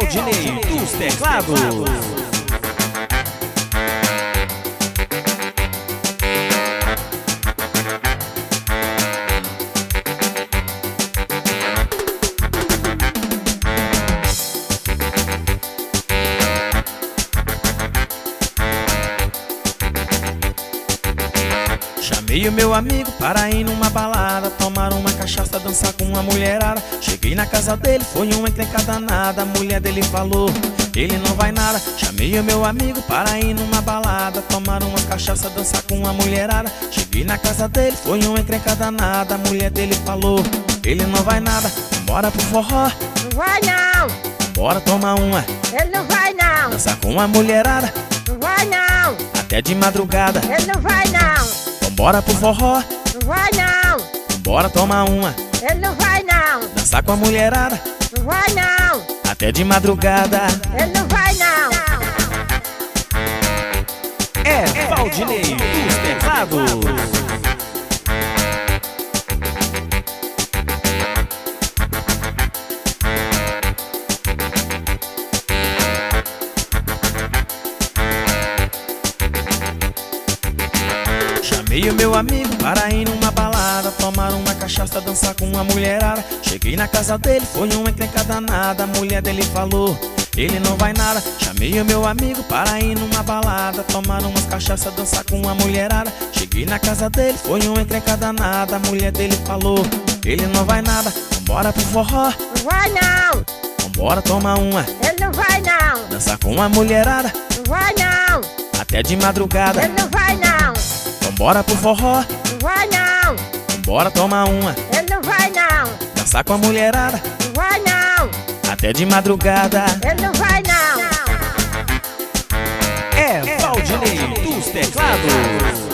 Valdinei dos teclados. Chamei o meu amigo para ir numa balada, tomar uma cachaça, dançar com uma mulherada. Cheguei na casa dele, foi uma encrenca danada. A mulher dele falou, ele não vai nada. Chamei o meu amigo para ir numa balada, tomar uma cachaça, dançar com uma mulherada. Cheguei na casa dele, foi uma encrenca danada. A mulher dele falou, ele não vai nada. Bora pro forró. Não vai não. Bora tomar uma. Ele não vai não. Dançar com uma mulherada. Não vai não. Até de madrugada. Ele não vai não. Bora pro forró. Não vai não. Bora tomar uma. Ele não vai não. Dançar com a mulherada. Não vai não. Até de madrugada. Ele não vai não. É Valdinei dos teclados. Chamei o meu amigo para ir numa balada, tomar uma cachaça, dançar com uma mulherada. Cheguei na casa dele, foi uma encrenca danada. A mulher dele falou, ele não vai nada. Chamei o meu amigo para ir numa balada, tomar umas cachaça, dançar com uma mulherada. Cheguei na casa dele, foi uma encrenca danada. A mulher dele falou, ele não vai nada. Vambora pro forró. Não vai não. Vambora tomar uma. Ele não vai não. Dançar com uma mulherada. Não vai não. Até de madrugada. Ele não vai não. Vambora pro forró. Não vai não. Vambora tomar uma. Ele não vai não. Dançar com a mulherada. Não vai não. Até de madrugada. Ele não vai não. É Valdinei dos teclados.